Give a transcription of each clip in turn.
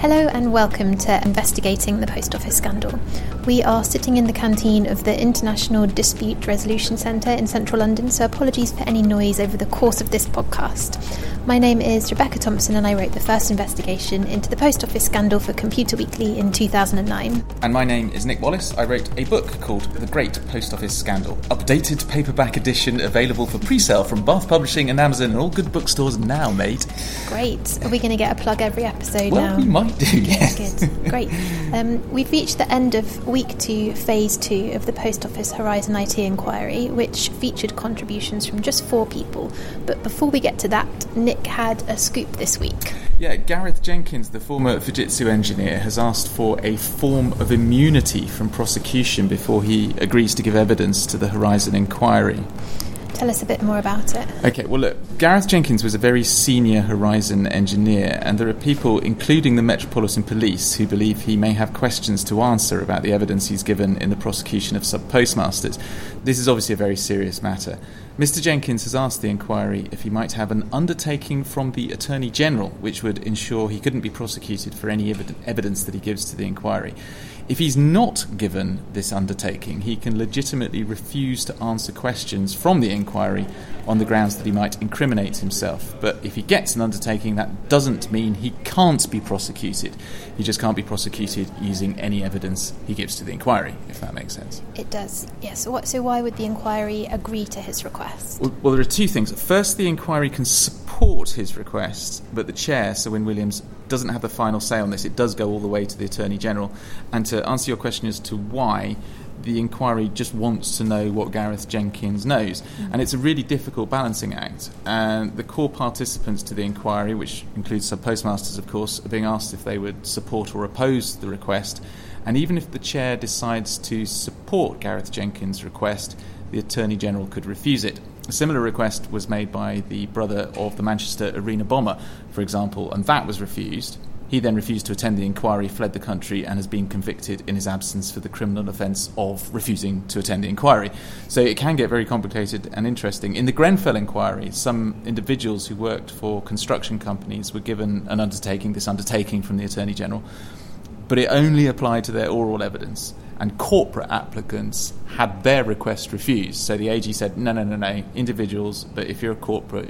Hello and welcome to Investigating the Post Office Scandal. We are sitting in the canteen of the International Dispute Resolution Centre in central London, so apologies for any noise over the course of this podcast. My name is Rebecca Thompson and I wrote the first investigation into the Post Office scandal for Computer Weekly in 2009. And my name is Nick Wallace. I wrote a book called The Great Post Office Scandal. Updated paperback edition available for pre-sale from Bath Publishing and Amazon and all good bookstores now, mate. Great. Are we going to get a plug every episode now? Well, we might do, yes. Good. Great. We've reached the end of week 2, phase 2 of the Post Office Horizon IT inquiry, which featured contributions from just 4 people. But before we get to that, Nick had a scoop this week. Yeah, Gareth Jenkins, the former Fujitsu engineer, has asked for a form of immunity from prosecution before he agrees to give evidence to the Horizon inquiry. Tell us a bit more about it. OK, well, look, Gareth Jenkins was a very senior Horizon engineer, and there are people, including the Metropolitan Police, who believe he may have questions to answer about the evidence he's given in the prosecution of sub-postmasters. This is obviously a very serious matter. Mr. Jenkins has asked the inquiry if he might have an undertaking from the Attorney General, which would ensure he couldn't be prosecuted for any evidence that he gives to the inquiry. If he's not given this undertaking, he can legitimately refuse to answer questions from the inquiry on the grounds that he might incriminate himself. But if he gets an undertaking, that doesn't mean he can't be prosecuted. He just can't be prosecuted using any evidence he gives to the inquiry, if that makes sense. It does, yes. So why would the inquiry agree to his request? Well, there are 2 things. First, the inquiry can support his request, but the chair, Sir Win Williams, doesn't have the final say on this. It does go all the way to the Attorney General. And to answer your question as to why, the inquiry just wants to know what Gareth Jenkins knows. And it's a really difficult balancing act. And the core participants to the inquiry, which includes sub-postmasters, of course, are being asked if they would support or oppose the request. And even if the chair decides to support Gareth Jenkins' request, the Attorney General could refuse it. A similar request was made by the brother of the Manchester Arena bomber, for example, and that was refused. He then refused to attend the inquiry, fled the country, and has been convicted in his absence for the criminal offence of refusing to attend the inquiry. So it can get very complicated and interesting. In the Grenfell inquiry, some individuals who worked for construction companies were given this undertaking from the Attorney General, but it only applied to their oral evidence. And corporate applicants had their request refused. So the AG said, no, individuals, but if you're a corporate,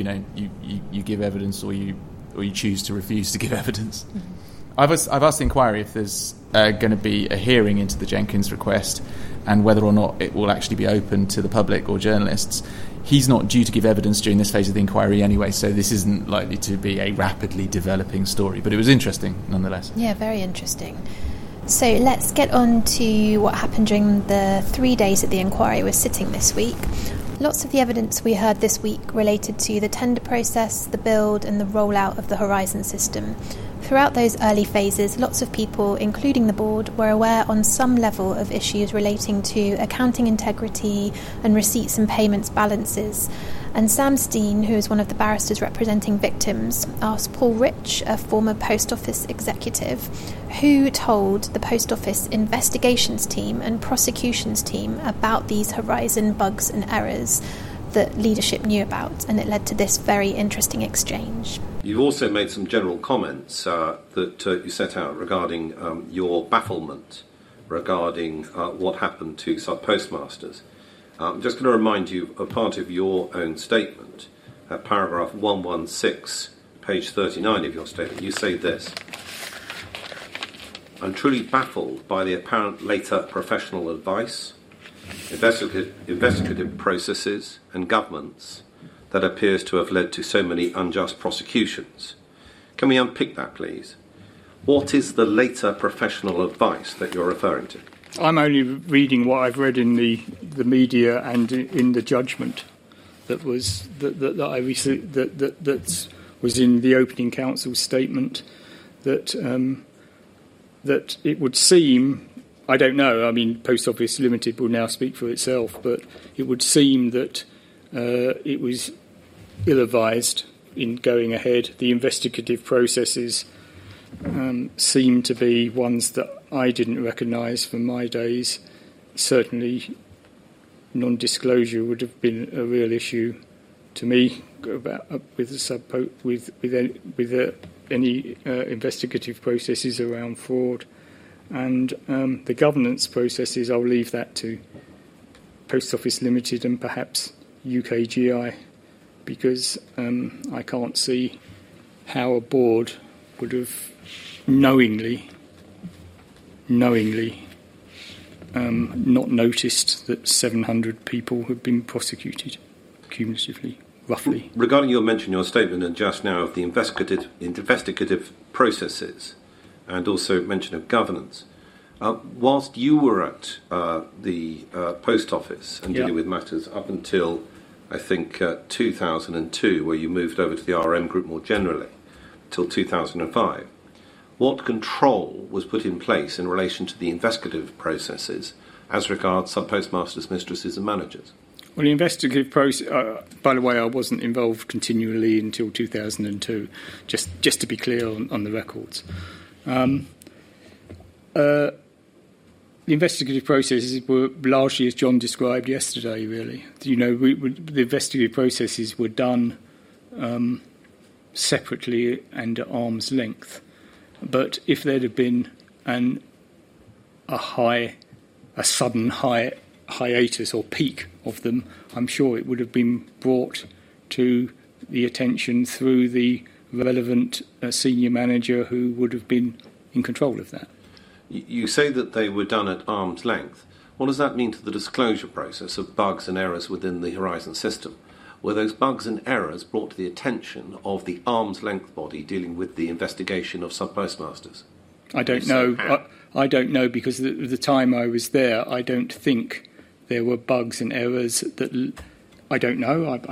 you give evidence or you choose to refuse to give evidence. Mm-hmm. I've asked the inquiry if there's going to be a hearing into the Jenkins request and whether or not it will actually be open to the public or journalists. He's not due to give evidence during this phase of the inquiry anyway, so this isn't likely to be a rapidly developing story. But it was interesting, nonetheless. Yeah, very interesting. So let's get on to what happened during the 3 days that the inquiry was sitting this week. Lots of the evidence we heard this week related to the tender process, the build and the rollout of the Horizon system. Throughout those early phases, lots of people, including the board, were aware on some level of issues relating to accounting integrity and receipts and payments balances. And Sam Steen, who is one of the barristers representing victims, asked Paul Rich, a former Post Office executive, who told the Post Office investigations team and prosecutions team about these Horizon bugs and errors that leadership knew about, and it led to this very interesting exchange. You've also made some general comments that you set out regarding your bafflement regarding what happened to sub-postmasters. I'm just going to remind you of part of your own statement, at paragraph 116, page 39 of your statement. You say this: I'm truly baffled by the apparent later professional advice, investigative processes and governments that appears to have led to so many unjust prosecutions. Can we unpick that, please? What is the later professional advice that you're referring to? I'm only reading what I've read in the media and in the judgment that was that was in the opening counsel statement. That it would seem, I don't know. I mean, Post Office Limited will now speak for itself, but it would seem that it was ill-advised in going ahead. The investigative processes seem to be ones that I didn't recognise from my days. Certainly non-disclosure would have been a real issue to me about any investigative processes around fraud, and the governance processes. I'll leave that to Post Office Limited and perhaps UKGI, because I can't see how a board would have knowingly not noticed that 700 people have been prosecuted cumulatively, roughly. Regarding your mention, your statement and just now of the investigative processes and also mention of governance, whilst you were at the Post Office and dealing with matters up until, I think, 2002, where you moved over to the RM Group more generally, till 2005, what control was put in place in relation to the investigative processes as regards sub-postmasters, mistresses and managers? Well, the investigative process, by the way, I wasn't involved continually until 2002, just to be clear on the records. The investigative processes were largely as John described yesterday, really. The investigative processes were done separately and at arm's length. But if there'd have been a sudden hiatus or peak of them, I'm sure it would have been brought to the attention through the relevant senior manager who would have been in control of that. You say that they were done at arm's length. What does that mean to the disclosure process of bugs and errors within the Horizon system? Were those bugs and errors brought to the attention of the arm's length body dealing with the investigation of sub-postmasters? I don't know. I don't know, because at the time I was there, I don't think there were bugs and errors that... I don't know. I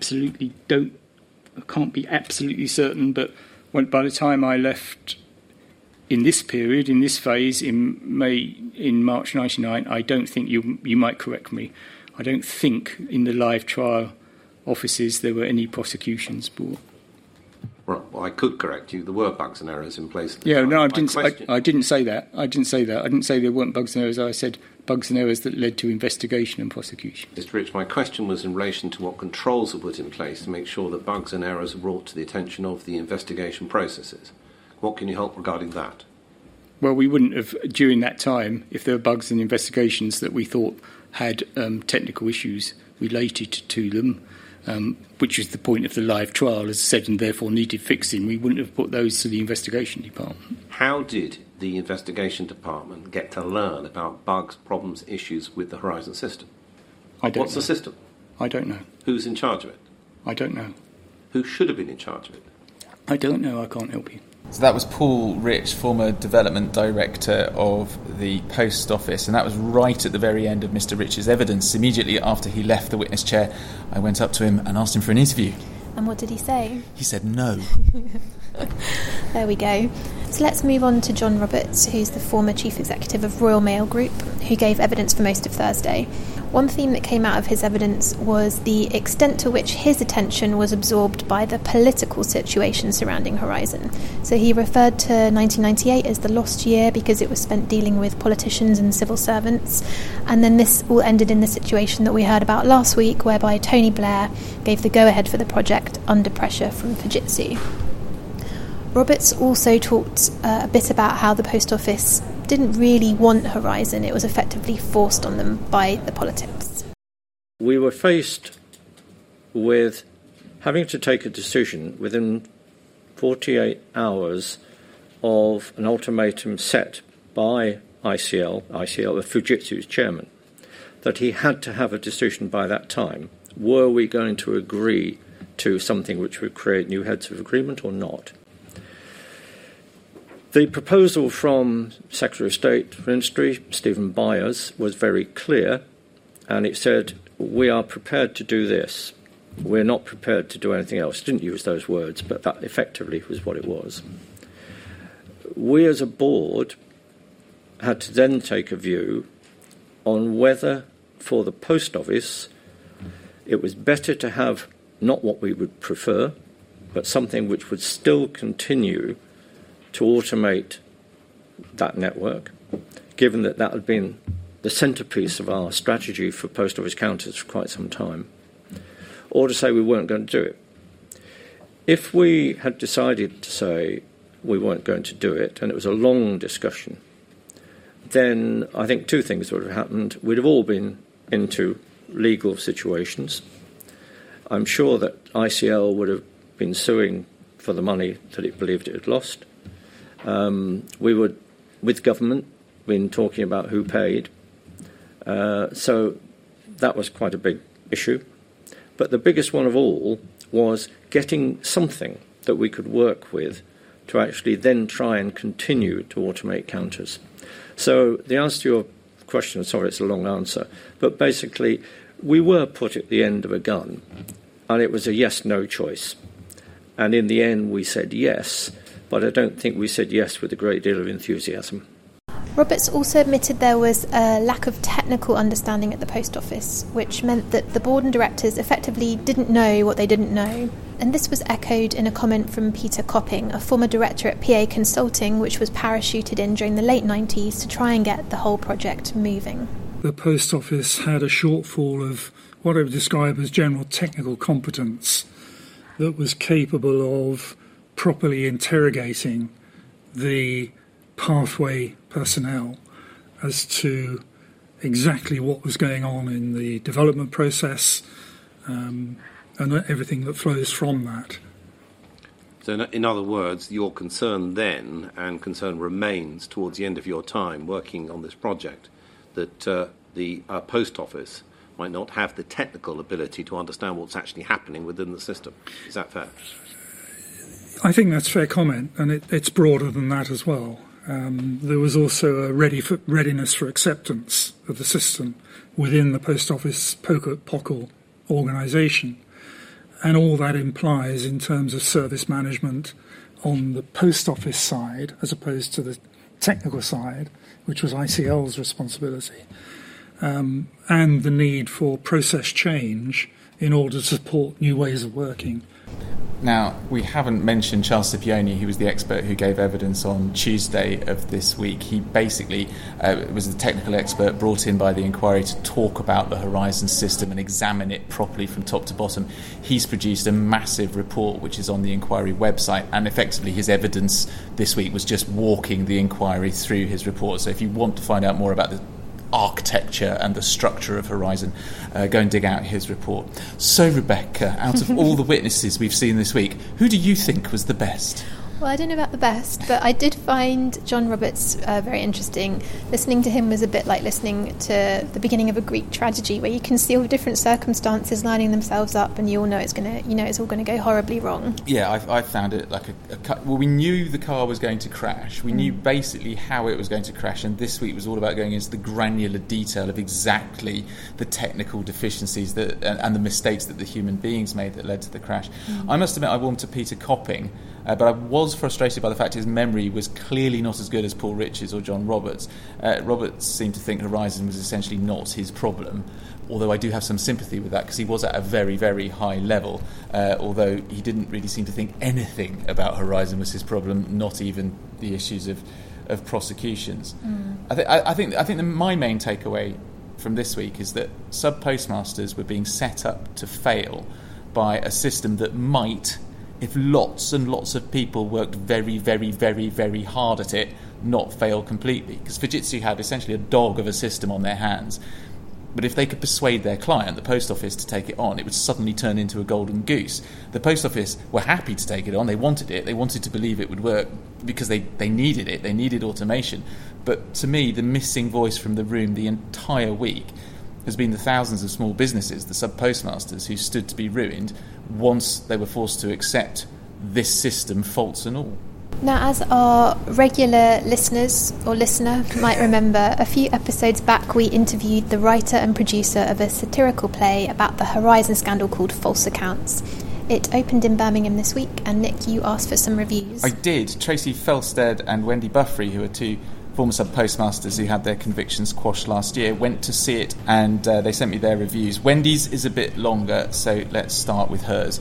can't be absolutely certain, but by the time I left in this period, in this phase, in March 1999, I don't think you might correct me. I don't think in the live trial offices there were any prosecutions brought. Right. Well, I could correct you. There were bugs and errors in place. I didn't say that. I didn't say there weren't bugs and errors. I said bugs and errors that led to investigation and prosecution. Mr. Rich, my question was in relation to what controls were put in place to make sure that bugs and errors were brought to the attention of the investigation processes. What can you help regarding that? Well, we wouldn't have, during that time, if there were bugs and investigations that we thought had technical issues related to them, which is the point of the live trial, as said, and therefore needed fixing, we wouldn't have put those to the investigation department. How did the investigation department get to learn about bugs, problems, issues with the Horizon system? What's the system? I don't know. Who's in charge of it? I don't know. Who should have been in charge of it? I don't know. I can't help you. So that was Paul Rich, former development director of the Post Office, and that was right at the very end of Mr. Rich's evidence. Immediately after he left the witness chair, I went up to him and asked him for an interview. And what did he say? He said no. There we go. So let's move on to John Roberts, who's the former chief executive of Royal Mail Group, who gave evidence for most of Thursday. One theme that came out of his evidence was the extent to which his attention was absorbed by the political situation surrounding Horizon. So he referred to 1998 as the lost year because it was spent dealing with politicians and civil servants. And then this all ended in the situation that we heard about last week, whereby Tony Blair gave the go-ahead for the project under pressure from Fujitsu. Roberts also talked a bit about how the Post Office didn't really want Horizon. It was effectively forced on them by the politics. We were faced with having to take a decision within 48 hours of an ultimatum set by ICL, Fujitsu's chairman, that he had to have a decision by that time. Were we going to agree to something which would create new heads of agreement or not? The proposal from Secretary of State for Industry, Stephen Byers, was very clear, and it said, we are prepared to do this. We're not prepared to do anything else. Didn't use those words, but that effectively was what it was. We as a board had to then take a view on whether for the Post Office it was better to have not what we would prefer, but something which would still continue to automate that network, given that that had been the centrepiece of our strategy for Post Office counters for quite some time, or to say we weren't going to do it. If we had decided to say we weren't going to do it, and it was a long discussion, then I think two things would have happened. We'd have all been into legal situations. I'm sure that ICL would have been suing for the money that it believed it had lost. We would, with government, been talking about who paid. So that was quite a big issue. But the biggest one of all was getting something that we could work with to actually then try and continue to automate counters. So the answer to your question, sorry, it's a long answer, but basically we were put at the end of a gun, and it was a yes-no choice. And in the end we said yes, but I don't think we said yes with a great deal of enthusiasm. Roberts also admitted there was a lack of technical understanding at the Post Office, which meant that the board and directors effectively didn't know what they didn't know. And this was echoed in a comment from Peter Copping, a former director at PA Consulting, which was parachuted in during the late 90s to try and get the whole project moving. The Post Office had a shortfall of what I would describe as general technical competence that was capable of properly interrogating the pathway personnel as to exactly what was going on in the development process and everything that flows from that. So in other words, your concern then and concern remains towards the end of your time working on this project that the Post Office might not have the technical ability to understand what's actually happening within the system. Is that fair? I think that's a fair comment, and it's broader than that as well. There was also a readiness for acceptance of the system within the Post Office POCL organisation. And all that implies in terms of service management on the Post Office side, as opposed to the technical side, which was ICL's responsibility, and the need for process change in order to support new ways of working. Now, we haven't mentioned Charles Scipione, who was the expert who gave evidence on Tuesday of this week. He basically was the technical expert brought in by the inquiry to talk about the Horizon system and examine it properly from top to bottom. He's produced a massive report which is on the inquiry website, and effectively his evidence this week was just walking the inquiry through his report. So if you want to find out more about the architecture and the structure of Horizon, go and dig out his report. So, Rebecca, out of all the witnesses we've seen this week, who do you think was the best? Well, I don't know about the best, but I did find John Roberts very interesting. Listening to him was a bit like listening to the beginning of a Greek tragedy, where you can see all the different circumstances lining themselves up, and you all know it's all going to go horribly wrong. Yeah, I found it like well, we knew the car was going to crash. We knew basically how it was going to crash, and this week was all about going into the granular detail of exactly the technical deficiencies and the mistakes that the human beings made that led to the crash. I must admit, I warmed to Peter Copping. But I was frustrated by the fact his memory was clearly not as good as Paul Rich's or John Roberts. Roberts seemed to think Horizon was essentially not his problem, although I do have some sympathy with that because he was at a very, very high level, although he didn't really seem to think anything about Horizon was his problem, not even the issues of prosecutions. I think my main takeaway from this week is that sub-postmasters were being set up to fail by a system that might, if lots and lots of people worked very, very, very, very hard at it, not fail completely. Because Fujitsu had essentially a dog of a system on their hands. But if they could persuade their client, the Post Office, to take it on, it would suddenly turn into a golden goose. The Post Office were happy to take it on. They wanted it. They wanted to believe it would work because they needed it. They needed automation. But to me, the missing voice from the room the entire week has been the thousands of small businesses, the sub-postmasters, who stood to be ruined once they were forced to accept this system, faults and all. Now, as our regular listeners or listener might remember, a few episodes back we interviewed the writer and producer of a satirical play about the Horizon scandal called False Accounts. It opened in Birmingham this week, and Nick, you asked for some reviews. I did. Tracy Felstead and Wendy Buffrey, who are two former sub-postmasters who had their convictions quashed last year, went to see it, and they sent me their reviews. Wendy's is a bit longer, so let's start with hers.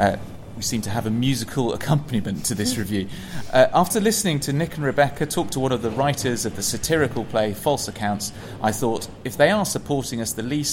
We seem to have a musical accompaniment to this review. After listening to Nick and Rebecca talk to one of the writers of the satirical play False Accounts, I thought, if they are supporting us the least,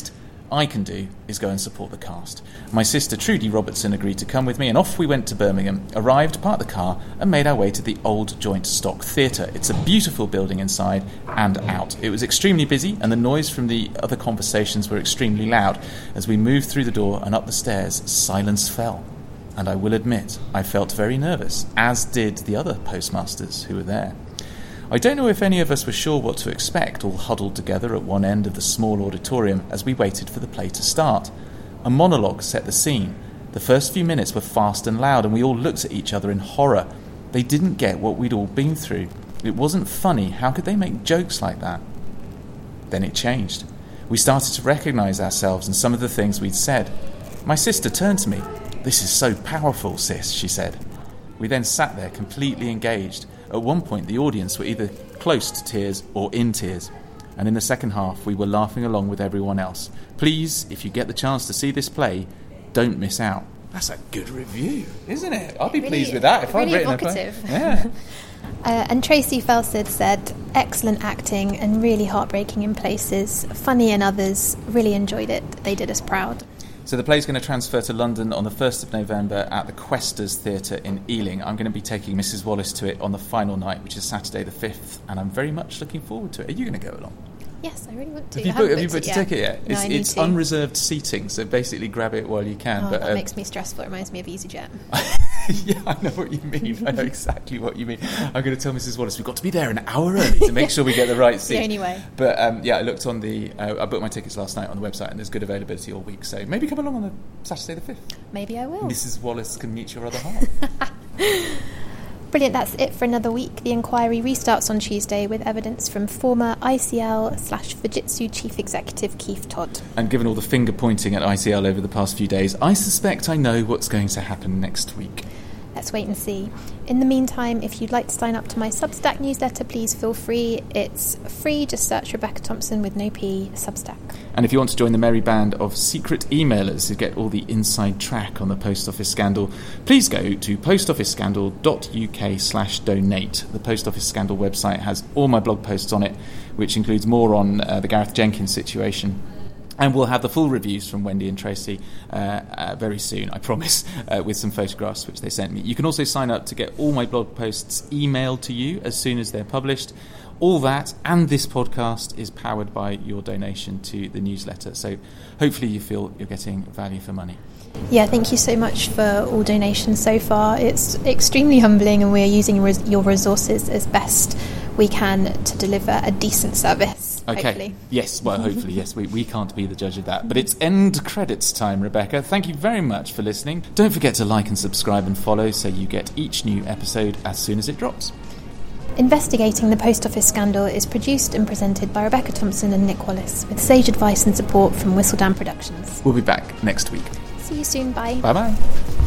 I can do is go and support the cast. My sister Trudy Robertson agreed to come with me, and off we went to Birmingham, arrived, parked the car, and made our way to the Old Joint Stock Theatre. It's a beautiful building inside and out. It was extremely busy, and the noise from the other conversations were extremely loud. As we moved through the door and up the stairs, silence fell. And I will admit, I felt very nervous, as did the other postmasters who were there. I don't know if any of us were sure what to expect, all huddled together at one end of the small auditorium as we waited for the play to start. A monologue set the scene. The first few minutes were fast and loud, and we all looked at each other in horror. They didn't get what we'd all been through. It wasn't funny. How could they make jokes like that? Then it changed. We started to recognise ourselves and some of the things we'd said. My sister turned to me. "This is so powerful, sis," she said. We then sat there completely engaged. At one point, the audience were either close to tears or in tears. And in the second half, we were laughing along with everyone else. Please, if you get the chance to see this play, don't miss out. That's a good review, isn't it? I'll be pleased with that if I'd written a play. Yeah. And Tracy Felsted said, excellent acting and really heartbreaking in places, funny in others, really enjoyed it. They did us proud. So the play's going to transfer to London on the 1st of November at the Questors Theatre in Ealing. I'm going to be taking Mrs. Wallace to it on the final night, which is Saturday the 5th, and I'm very much looking forward to it. Are you going to go along? Yes, I really want to. Have you booked a ticket yet? No, It's unreserved seating, so basically grab it while you can. Oh, but that makes me stressful. It reminds me of EasyJet. Yeah, I know what you mean. I know exactly what you mean. I'm going to tell Mrs. Wallace we've got to be there an hour early to make sure we get the right seat. The only way. But I looked on I booked my tickets last night on the website, and there's good availability all week. So maybe come along on the Saturday the 5th. Maybe I will. Mrs. Wallace can meet your other half. Brilliant, that's it for another week. The inquiry restarts on Tuesday with evidence from former ICL/Fujitsu Chief Executive Keith Todd. And given all the finger pointing at ICL over the past few days, I suspect I know what's going to happen next week. Let's wait and see. In the meantime, if you'd like to sign up to my Substack newsletter, please feel free. It's free, just search Rebecca Thompson with no P, Substack. And if you want to join the merry band of secret emailers who get all the inside track on the Post Office scandal, please go to postofficescandal.uk/donate. The Post Office Scandal website has all my blog posts on it, which includes more on the Gareth Jenkins situation. And we'll have the full reviews from Wendy and Tracy very soon, I promise, with some photographs which they sent me. You can also sign up to get all my blog posts emailed to you as soon as they're published. All that and this podcast is powered by your donation to the newsletter. So hopefully you feel you're getting value for money. Yeah, thank you so much for all donations so far. It's extremely humbling, and we're using your resources as best we can to deliver a decent service. Okay. Hopefully. Yes, well, hopefully, yes. We can't be the judge of that. But it's end credits time, Rebecca. Thank you very much for listening. Don't forget to like and subscribe and follow so you get each new episode as soon as it drops. Investigating the Post Office Scandal is produced and presented by Rebecca Thompson and Nick Wallace, with sage advice and support from Whistledown Productions. We'll be back next week. See you soon. Bye. Bye-bye.